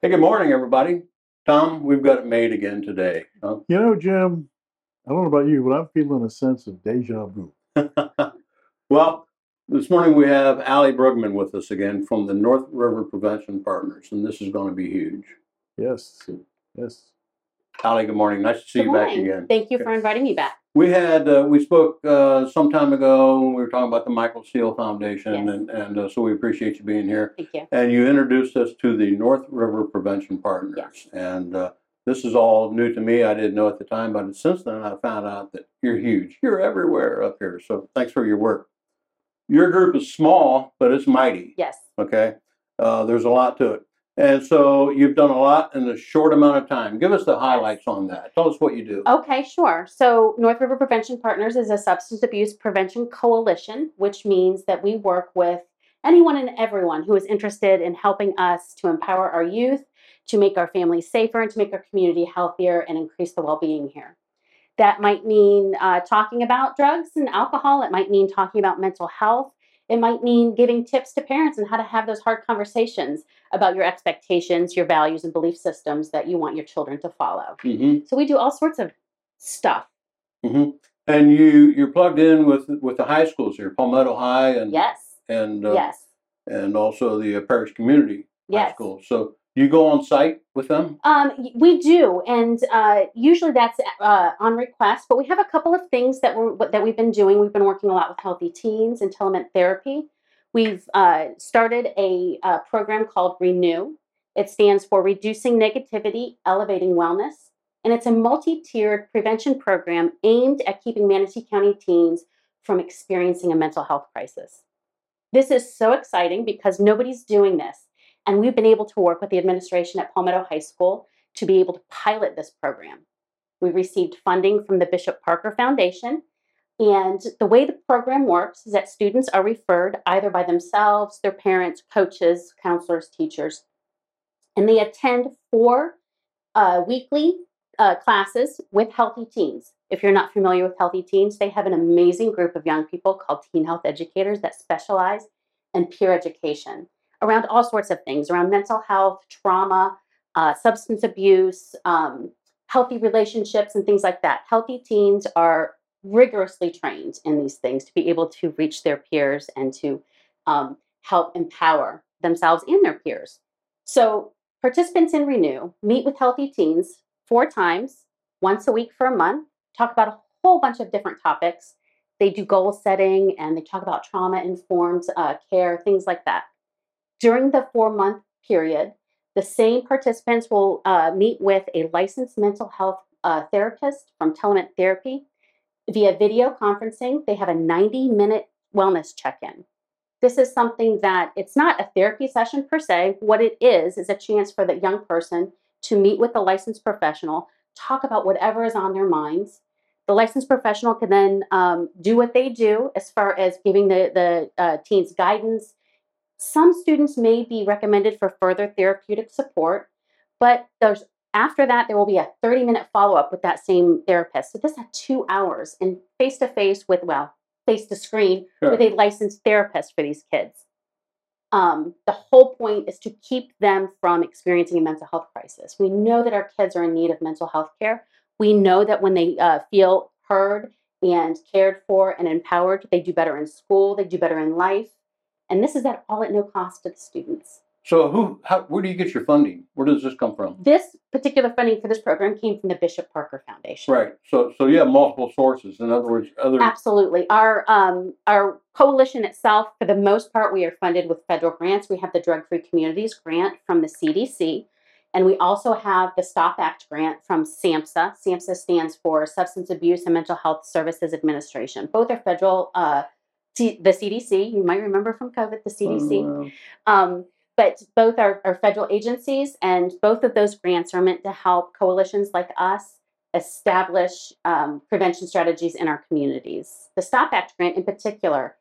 Hey, good morning, everybody. Tom, we've got it made again today. Jim, I don't know about you, but I'm feeling a sense of deja vu. Well, this morning we have Allie Brugman with us again from the North River Prevention Partners, and this is going to be huge. Yes, yes. Allie, good morning. Nice to see Good you back morning. again. Thank you for inviting me back. We spoke some time ago when we were talking about the Michael Steele Foundation, Yes. and so we appreciate you being here. Thank you. And you introduced us to the North River Prevention Partners. Yes. And this is all new to me. I didn't know at the time, but since then I found out that you're huge. You're everywhere up here. So thanks for your work. Your group is small, but it's mighty. Yes. Okay. There's a lot to it. And so you've done a lot in a short amount of time. Give us the highlights on that. Tell us what you do. Okay, sure. So North River Prevention Partners is a substance abuse prevention coalition, which means that we work with anyone and everyone who is interested in helping us to empower our youth, to make our families safer, and to make our community healthier and increase the well-being here. That might mean talking about drugs and alcohol. It might mean talking about mental health. It might mean giving tips to parents on how to have those hard conversations about your expectations, your values, and belief systems that you want your children to follow. Mm-hmm. So we do all sorts of stuff. Mm-hmm. And you're plugged in with the high schools here, Palmetto High and Yes. Yes, and also the Parish Community High Yes. School. So you go on site with them? We do, and usually that's on request. But we have a couple of things that we've been doing. We've been working a lot with Healthy Teens and Telement Therapy. We've started a program called Renew. It stands for Reducing Negativity, Elevating Wellness, and it's a multi-tiered prevention program aimed at keeping Manatee County teens from experiencing a mental health crisis. This is so exciting because nobody's doing this. And we've been able to work with the administration at Palmetto High School to be able to pilot this program. We received funding from the Bishop Parker Foundation. And the way the program works is that students are referred either by themselves, their parents, coaches, counselors, teachers, and they attend 4 weekly classes with Healthy Teens. If you're not familiar with Healthy Teens, they have an amazing group of young people called teen health educators that specialize in peer education around all sorts of things, around mental health, trauma, substance abuse, healthy relationships, and things like that. Healthy Teens are rigorously trained in these things to be able to reach their peers and to help empower themselves and their peers. So participants in Renew meet with Healthy Teens 4 times, once a week for a month, talk about a whole bunch of different topics. They do goal setting and they talk about trauma-informed care, things like that. During the 4-month period, the same participants will meet with a licensed mental health therapist from Telement Therapy. Via video conferencing, they have a 90-minute wellness check-in. This is something that it's not a therapy session per se. What it is a chance for the young person to meet with a licensed professional, talk about whatever is on their minds. The licensed professional can then do what they do as far as giving the teens guidance. Some students may be recommended for further therapeutic support, but after that, there will be a 30-minute follow-up with that same therapist. So this is 2 hours and face-to-face with, face-to-screen with a licensed therapist for these kids. The whole point is to keep them from experiencing a mental health crisis. We know that our kids are in need of mental health care. We know that when they feel heard and cared for and empowered, they do better in school, they do better in life. And this is all at no cost to the students. So where do you get your funding? Where does this come from? This particular funding for this program came from the Bishop Parker Foundation. Right. So you have multiple sources. In other words, Absolutely. Our coalition itself, for the most part, we are funded with federal grants. We have the Drug Free Communities grant from the CDC, and we also have the STOP Act grant from SAMHSA. SAMHSA stands for Substance Abuse and Mental Health Services Administration. Both are federal. The CDC, you might remember from COVID, the CDC. But both are federal agencies, and both of those grants are meant to help coalitions like us establish prevention strategies in our communities. The STOP Act grant in particular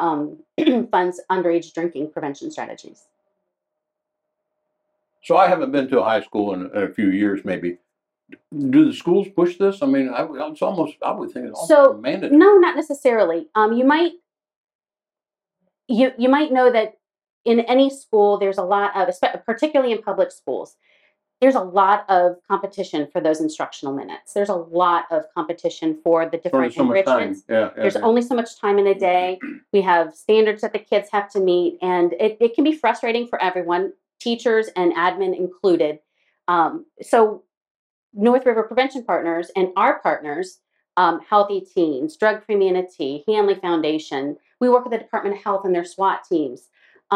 funds underage drinking prevention strategies. So I haven't been to a high school in a few years, maybe. Do the schools push this? I mean, I would think it's almost mandatory. No, not necessarily. You might know that in any school, there's a lot of, particularly in public schools, there's a lot of competition for those instructional minutes. There's a lot of competition for the Only different so much time. enrichments. Yeah. There's only so much time in a day. We have standards that the kids have to meet, and it can be frustrating for everyone, teachers and admin included. So North River Prevention Partners and our partners, Healthy Teens, Drug Free Manatee, Hanley Foundation, we work with the Department of Health and their SWAT teams.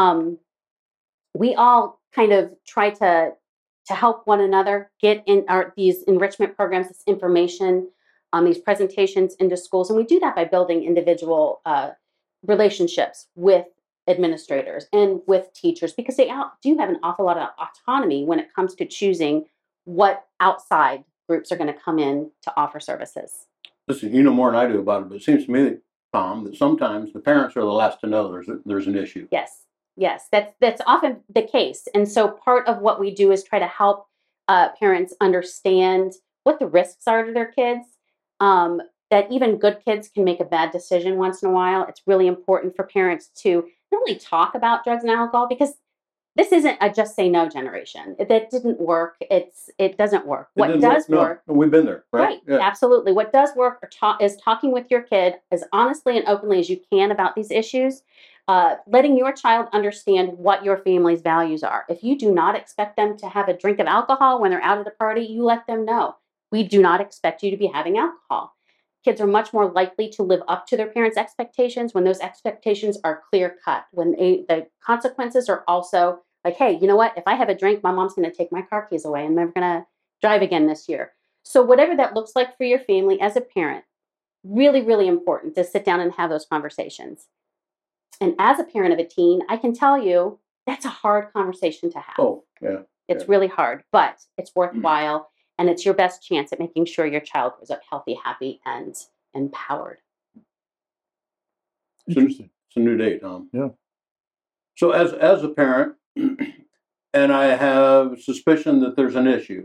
We all kind of try to help one another get in these enrichment programs, this information, these presentations into schools. And we do that by building individual relationships with administrators and with teachers, because they do have an awful lot of autonomy when it comes to choosing what outside groups are going to come in to offer services. Listen, you know more than I do about it, but it seems to me, Tom, that sometimes the parents are the last to know there's an issue. Yes, that's often the case. And so part of what we do is try to help parents understand what the risks are to their kids, that even good kids can make a bad decision once in a while. It's really important for parents to not only talk about drugs and alcohol, because this isn't a just say no generation. That didn't work. It doesn't work. What does work? No, we've been there, right? Right, yeah. Absolutely. What does work is talking with your kid as honestly and openly as you can about these issues. Letting your child understand what your family's values are. If you do not expect them to have a drink of alcohol when they're out at a party, you let them know. We do not expect you to be having alcohol. Kids are much more likely to live up to their parents' expectations when those expectations are clear cut, when the consequences are also like, hey, you know what? If I have a drink, my mom's going to take my car keys away and I'm never going to drive again this year. So whatever that looks like for your family as a parent, really, really important to sit down and have those conversations. And as a parent of a teen, I can tell you that's a hard conversation to have. Oh, yeah. It's really hard, but it's worthwhile. And it's your best chance at making sure your child grows up healthy, happy, and empowered. Interesting. It's a new day, Tom. Yeah. So as a parent, and I have suspicion that there's an issue,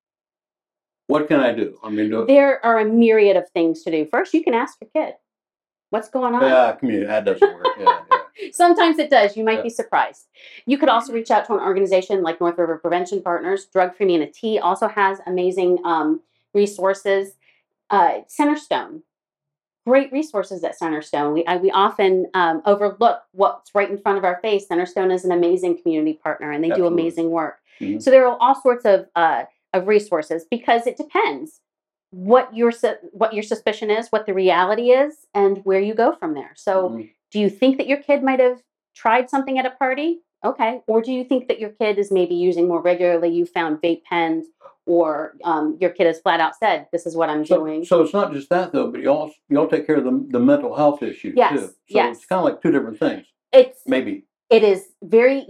what can I do? I mean, there are a myriad of things to do. First, you can ask your kid, what's going on? Yeah, community, that doesn't work. Yeah. Sometimes it does. You might be surprised. You could also reach out to an organization like North River Prevention Partners. Drug Free Manatee also has amazing resources. Centerstone, great resources at Centerstone. We often overlook what's right in front of our face. Centerstone is an amazing community partner, and they do amazing work. Mm-hmm. So there are all sorts of resources, because it depends what your suspicion is, what the reality is, and where you go from there. So do you think that your kid might have tried something at a party? Okay. Or do you think that your kid is maybe using more regularly? You found vape pens, or your kid has flat out said, this is what I'm doing. So it's not just that, though, but you all take care of the mental health issue, too. So it's kind of like two different things. It is very,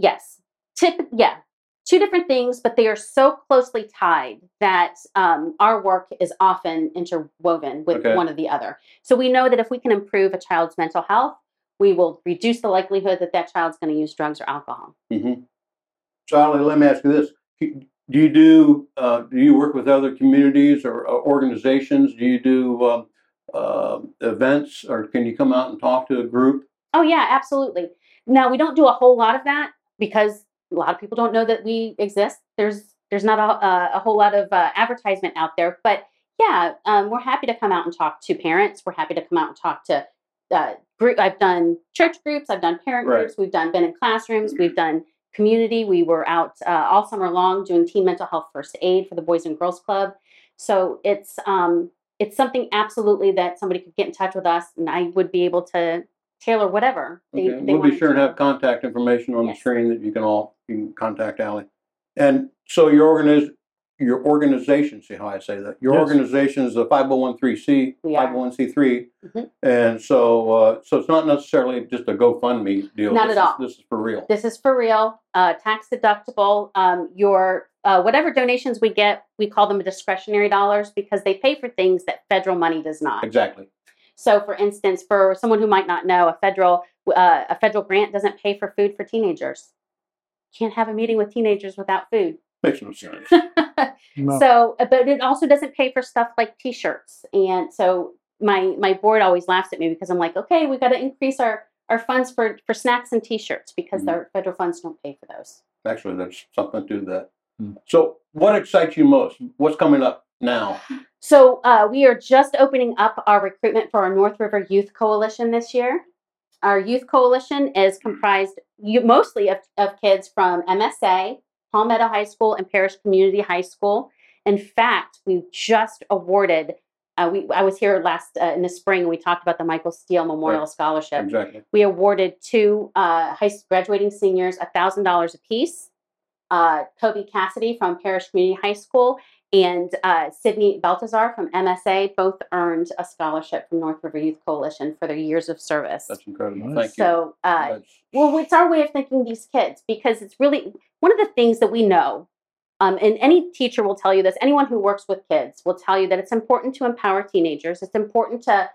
two different things, but they are so closely tied that our work is often interwoven with one or the other. So we know that if we can improve a child's mental health, we will reduce the likelihood that that child's going to use drugs or alcohol. Mm-hmm. Charlie, let me ask you this. Do you work with other communities or organizations? Do you do events, or can you come out and talk to a group? Oh, yeah, absolutely. Now, we don't do a whole lot of that because a lot of people don't know that we exist. There's not a whole lot of advertisement out there. But yeah, we're happy to come out and talk to parents. We're happy to come out and talk to I've done church groups. I've done parent groups. We've been in classrooms. We've done community. We were out all summer long doing teen mental health first aid for the Boys and Girls Club. So it's something absolutely that somebody could get in touch with us, and I would be able to tailor whatever. We'll be sure and have contact information on the screen that you can contact Allie. And so your organization, see how I say that? Your organization is a 501c3, 501c3, and so it's not necessarily just a GoFundMe deal. Not at all. This is for real. This is for real. Tax deductible. Your whatever donations we get, we call them discretionary dollars because they pay for things that federal money does not. Exactly. So, for instance, for someone who might not know, a federal grant doesn't pay for food for teenagers. Can't have a meeting with teenagers without food. Makes no sense. No. So, but it also doesn't pay for stuff like T-shirts. And so my board always laughs at me because I'm like, okay, we've got to increase our are funds for snacks and T-shirts because our federal funds don't pay for those. Actually, there's something to that. Hmm. So what excites you most? What's coming up now? So we are just opening up our recruitment for our North River Youth Coalition this year. Our Youth Coalition is comprised mostly of kids from MSA, Palmetto High School, and Parish Community High School. In fact, we just awarded, I was here last in the spring, we talked about the Michael Steele Memorial Scholarship. Exactly. We awarded 2 graduating seniors $1,000 apiece. Toby Cassidy from Parish Community High School and Sydney Baltazar from MSA both earned a scholarship from North River Youth Coalition for their years of service. That's incredible. Nice. Thank you. So, well, it's our way of thinking these kids because it's really one of the things that we know. And any teacher will tell you this. Anyone who works with kids will tell you that it's important to empower teenagers. It's important to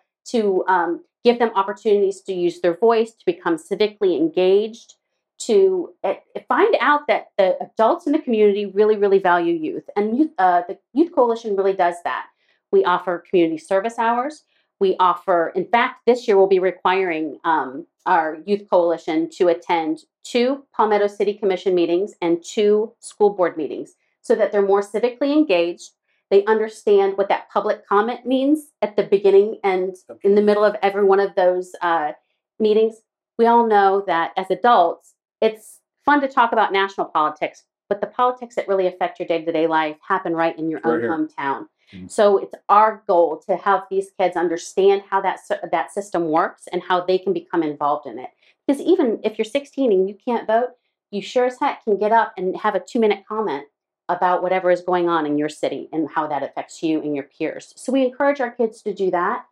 give them opportunities to use their voice, to become civically engaged, to find out that the adults in the community really, really value youth. And the Youth Coalition really does that. We offer community service hours. We offer, in fact, this year we'll be requiring our Youth Coalition to attend 2 Palmetto City Commission meetings and 2 school board meetings so that they're more civically engaged. They understand what that public comment means at the beginning and in the middle of every one of those meetings. We all know that as adults, it's fun to talk about national politics, but the politics that really affect your day-to-day life happen right in your own hometown. Mm-hmm. So it's our goal to have these kids understand how that system works and how they can become involved in it. Because even if you're 16 and you can't vote, you sure as heck can get up and have a 2-minute comment about whatever is going on in your city and how that affects you and your peers. So we encourage our kids to do that.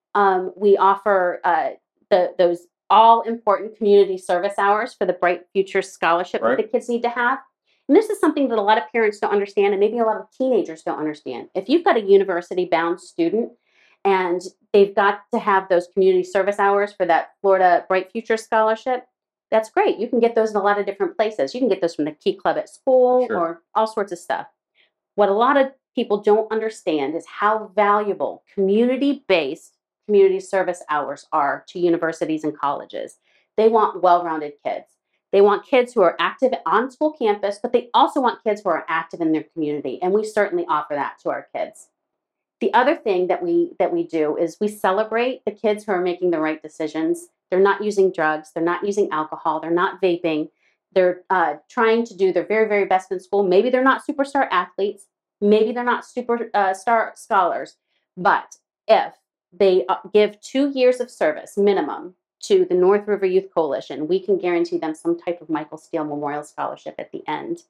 We offer those all-important community service hours for the Bright Future Scholarship that the kids need to have. And this is something that a lot of parents don't understand and maybe a lot of teenagers don't understand. If you've got a university-bound student and they've got to have those community service hours for that Florida Bright Future Scholarship, that's great. You can get those in a lot of different places. You can get those from the Key Club at school or all sorts of stuff. What a lot of people don't understand is how valuable community-based community service hours are to universities and colleges. They want well-rounded kids. They want kids who are active on school campus, but they also want kids who are active in their community, and we certainly offer that to our kids. The other thing that we do is we celebrate the kids who are making the right decisions. They're not using drugs. They're not using alcohol. They're not vaping. They're trying to do their very, very best in school. Maybe they're not superstar athletes. Maybe they're not superstar scholars. But if they give 2 years of service minimum to the North River Youth Coalition, we can guarantee them some type of Michael Steele Memorial Scholarship at the end.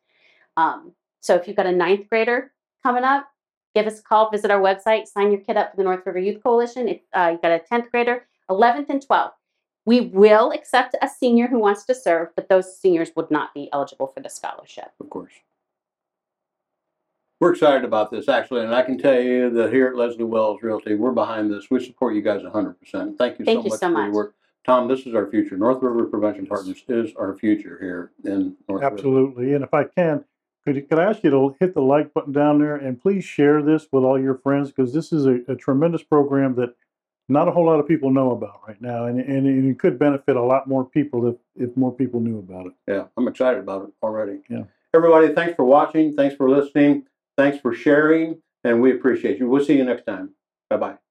So if you've got a 9th grader coming up, give us a call, visit our website, sign your kid up for the North River Youth Coalition. If you've got a 10th grader, 11th and 12th. We will accept a senior who wants to serve, but those seniors would not be eligible for the scholarship. Of course. We're excited about this, actually, and I can tell you that here at Leslie Wells Realty, we're behind this. We support you guys 100%. Thank you so much for your work. Tom, this is our future. North River Prevention Partners is our future here in North River. Absolutely. And if I can, could I ask you to hit the like button down there and please share this with all your friends, because this is a tremendous program that not a whole lot of people know about right now, and it could benefit a lot more people if more people knew about it. Yeah, I'm excited about it already. Yeah. Everybody, thanks for watching. Thanks for listening. Thanks for sharing, and we appreciate you. We'll see you next time. Bye-bye.